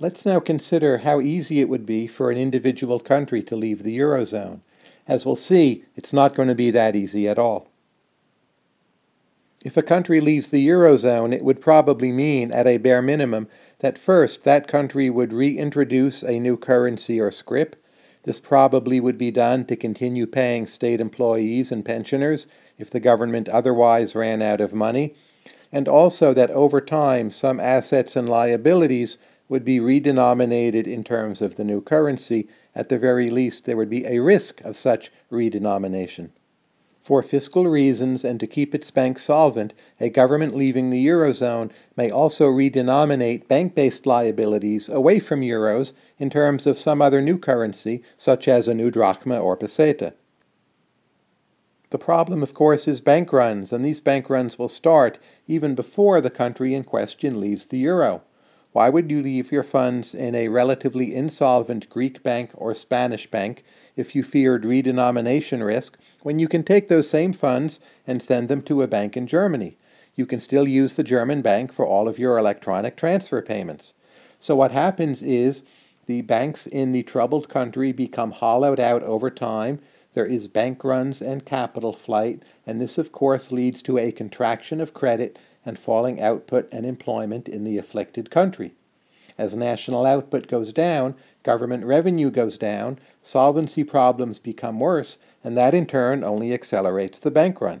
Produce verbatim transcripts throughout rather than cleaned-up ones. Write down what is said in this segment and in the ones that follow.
Let's now consider how easy it would be for an individual country to leave the Eurozone. As we'll see, it's not going to be that easy at all. If a country leaves the Eurozone, it would probably mean, at a bare minimum, that first that country would reintroduce a new currency or scrip. This probably would be done to continue paying state employees and pensioners if the government otherwise ran out of money, and also that over time some assets and liabilities would be redenominated in terms of the new currency. At the very least, there would be a risk of such redenomination. For fiscal reasons and to keep its banks solvent, a government leaving the Eurozone may also redenominate bank-based liabilities away from euros in terms of some other new currency, such as a new drachma or peseta. The problem, of course, is bank runs, and these bank runs will start even before the country in question leaves the euro. Why would you leave your funds in a relatively insolvent Greek bank or Spanish bank if you feared redenomination risk, when you can take those same funds and send them to a bank in Germany? You can still use the German bank for all of your electronic transfer payments. So what happens is the banks in the troubled country become hollowed out over time. There is bank runs and capital flight, and this of course leads to a contraction of credit and falling output and employment in the afflicted country. As national output goes down, government revenue goes down, solvency problems become worse, and that in turn only accelerates the bank run.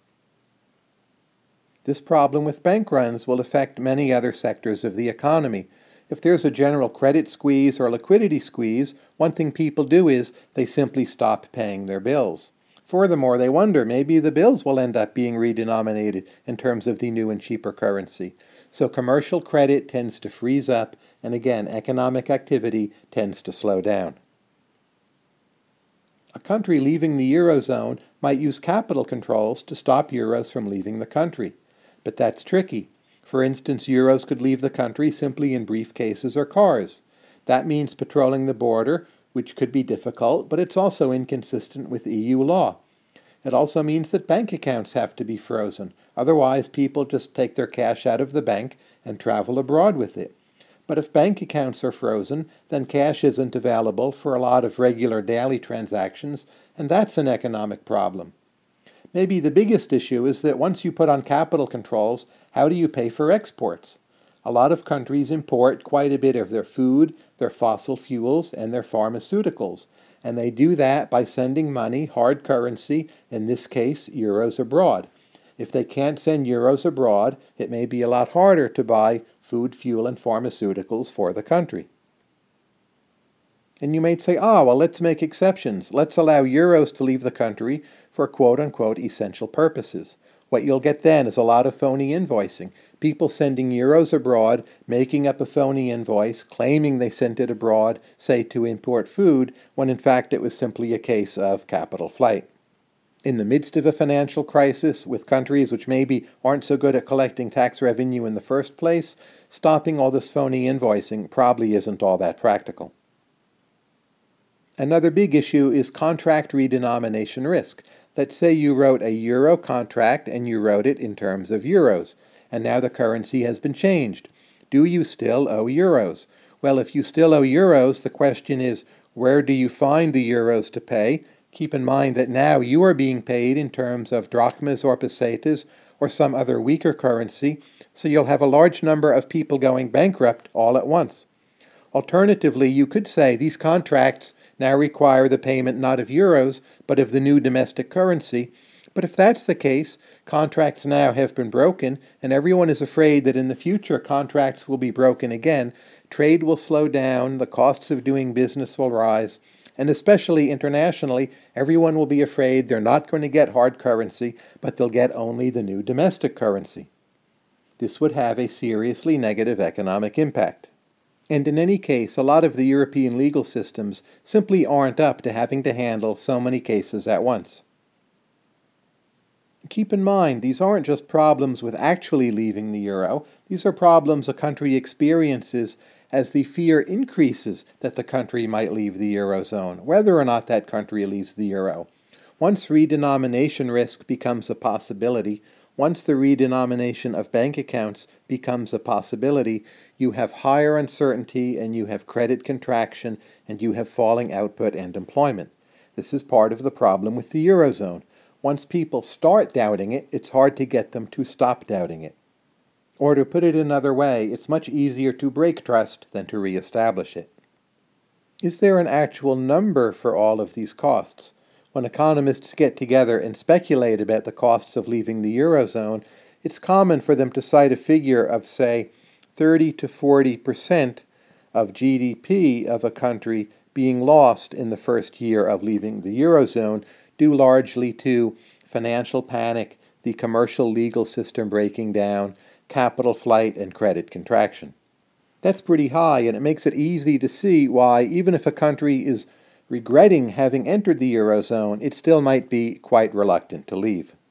This problem with bank runs will affect many other sectors of the economy. If there's a general credit squeeze or liquidity squeeze, one thing people do is they simply stop paying their bills. Furthermore, they wonder maybe the bills will end up being redenominated in terms of the new and cheaper currency. So commercial credit tends to freeze up, and again, economic activity tends to slow down. A country leaving the Eurozone might use capital controls to stop euros from leaving the country. But that's tricky. For instance, euros could leave the country simply in briefcases or cars. That means patrolling the border, which could be difficult, but it's also inconsistent with E U law. It also means that bank accounts have to be frozen. Otherwise, people just take their cash out of the bank and travel abroad with it. But if bank accounts are frozen, then cash isn't available for a lot of regular daily transactions, and that's an economic problem. Maybe the biggest issue is that once you put on capital controls, how do you pay for exports? A lot of countries import quite a bit of their food, their fossil fuels, and their pharmaceuticals, and they do that by sending money, hard currency, in this case euros, abroad. If they can't send euros abroad, it may be a lot harder to buy food, fuel, and pharmaceuticals for the country. And you might say, ah, well, let's make exceptions. Let's allow euros to leave the country for quote-unquote essential purposes. What you'll get then is a lot of phony invoicing. People sending euros abroad, making up a phony invoice, claiming they sent it abroad, say to import food, when in fact it was simply a case of capital flight. In the midst of a financial crisis, with countries which maybe aren't so good at collecting tax revenue in the first place, stopping all this phony invoicing probably isn't all that practical. Another big issue is contract redenomination risk. Let's say you wrote a euro contract and you wrote it in terms of euros, and now the currency has been changed. Do you still owe euros? Well, if you still owe euros, the question is, where do you find the euros to pay? Keep in mind that now you are being paid in terms of drachmas or pesetas or some other weaker currency, so you'll have a large number of people going bankrupt all at once. Alternatively, you could say these contracts now require the payment not of euros, but of the new domestic currency. But if that's the case, contracts now have been broken, and everyone is afraid that in the future contracts will be broken again. Trade will slow down, the costs of doing business will rise, and especially internationally, everyone will be afraid they're not going to get hard currency, but they'll get only the new domestic currency. This would have a seriously negative economic impact. And in any case, a lot of the European legal systems simply aren't up to having to handle so many cases at once. Keep in mind, these aren't just problems with actually leaving the euro. These are problems a country experiences as the fear increases that the country might leave the eurozone, whether or not that country leaves the euro. Once redenomination risk becomes a possibility, once the redenomination of bank accounts becomes a possibility, you have higher uncertainty and you have credit contraction and you have falling output and employment. This is part of the problem with the Eurozone. Once people start doubting it, it's hard to get them to stop doubting it. Or to put it another way, it's much easier to break trust than to reestablish it. Is there an actual number for all of these costs? When economists get together and speculate about the costs of leaving the Eurozone, it's common for them to cite a figure of, say, thirty to forty percent of G D P of a country being lost in the first year of leaving the Eurozone, due largely to financial panic, the commercial legal system breaking down, capital flight, and credit contraction. That's pretty high, and it makes it easy to see why, even if a country is regretting having entered the Eurozone, it still might be quite reluctant to leave.